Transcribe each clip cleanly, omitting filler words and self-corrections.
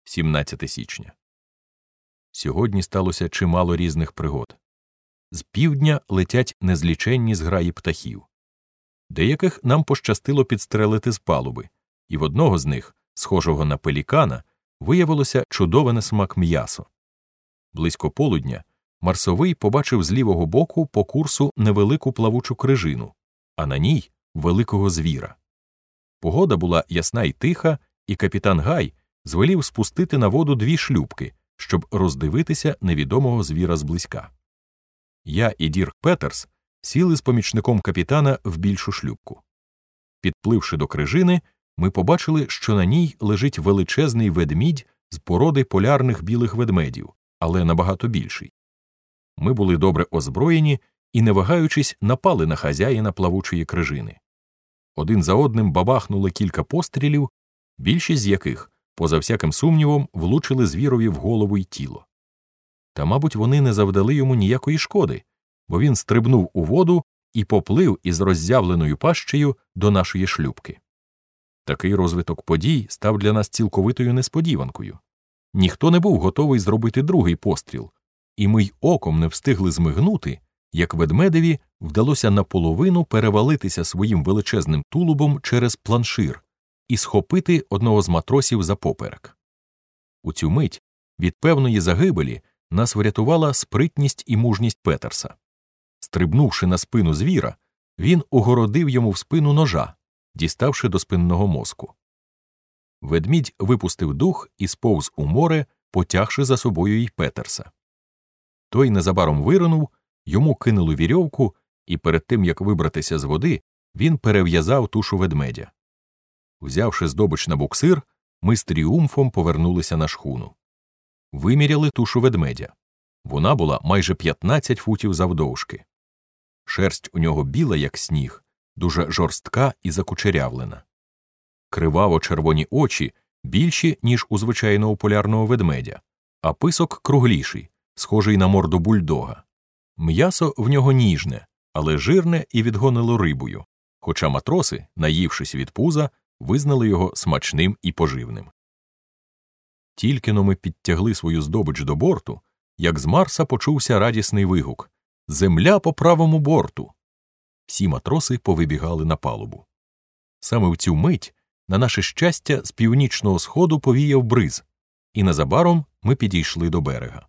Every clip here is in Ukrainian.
17 січня. Сьогодні сталося чимало різних пригод. З півдня летять незліченні зграї птахів. Деяких нам пощастило підстрелити з палуби, і в одного з них, схожого на пелікана, виявилося чудове на смак м'ясо. Близько полудня Марсовий побачив з лівого боку по курсу невелику плавучу крижину, а на ній – великого звіра. Погода була ясна й тиха, і капітан Гай звелів спустити на воду 2 шлюпки, щоб роздивитися невідомого звіра зблизька. Я і Дірк Петерс сіли з помічником капітана в більшу шлюпку. Підпливши до крижини, ми побачили, що на ній лежить величезний ведмідь з породи полярних білих ведмедів, але набагато більший. Ми були добре озброєні і, не вагаючись, напали на хазяїна плавучої крижини. Один за одним бабахнули кілька пострілів, більшість з яких, поза всяким сумнівом, влучили звірові в голову й тіло. Та, мабуть, вони не завдали йому ніякої шкоди, бо він стрибнув у воду і поплив із роззявленою пащею до нашої шлюпки. Такий розвиток подій став для нас цілковитою несподіванкою. Ніхто не був готовий зробити другий постріл, і ми й оком не встигли змигнути, як ведмедеві вдалося наполовину перевалитися своїм величезним тулубом через планшир і схопити одного з матросів за поперек. У цю мить від певної загибелі нас врятувала спритність і мужність Петерса. Стрибнувши на спину звіра, він огородив йому в спину ножа, діставши до спинного мозку. Ведмідь випустив дух і сповз у море, потягши за собою й Петерса. Той незабаром виринув, йому кинули вірьовку, і перед тим, як вибратися з води, він перев'язав тушу ведмедя. Взявши здобич на буксир, ми з тріумфом повернулися на шхуну. Виміряли тушу ведмедя. Вона була майже 15 футів завдовжки. Шерсть у нього біла, як сніг, дуже жорстка і закучерявлена. Криваво-червоні очі більші, ніж у звичайного полярного ведмедя, а писок кругліший, схожий на морду бульдога. М'ясо в нього ніжне, але жирне і відгонило рибою, хоча матроси, наївшись від пуза, визнали його смачним і поживним. Тільки-но ми підтягли свою здобич до борту, як з Марса почувся радісний вигук «Земля по правому борту!». Всі матроси повибігали на палубу. Саме в цю мить, на наше щастя, з північного сходу повіяв бриз, і незабаром ми підійшли до берега.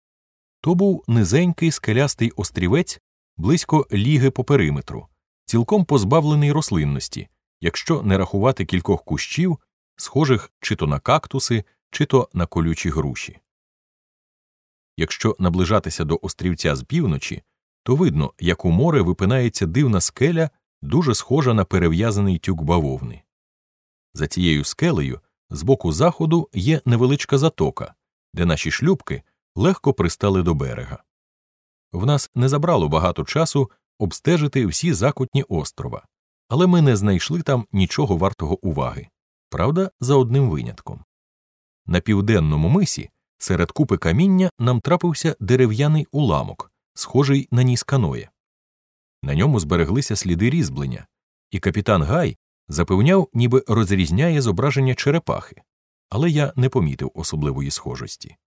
То був низенький скелястий острівець близько ліги по периметру, цілком позбавлений рослинності, якщо не рахувати кількох кущів, схожих чи то на кактуси, чи то на колючі груші. Якщо наближатися до острівця з півночі, то видно, як у море випинається дивна скеля, дуже схожа на перев'язаний тюк бавовни. За цією скелею, з боку заходу, є невеличка затока, де наші шлюпки легко пристали до берега. В нас не забрало багато часу обстежити всі закутні острова, але ми не знайшли там нічого вартого уваги. Правда, за одним винятком. На південному мисі, серед купи каміння, нам трапився дерев'яний уламок, схожий на ніс каноє. На ньому збереглися сліди різьблення, і капітан Гай запевняв, ніби розрізняє зображення черепахи, але я не помітив особливої схожості.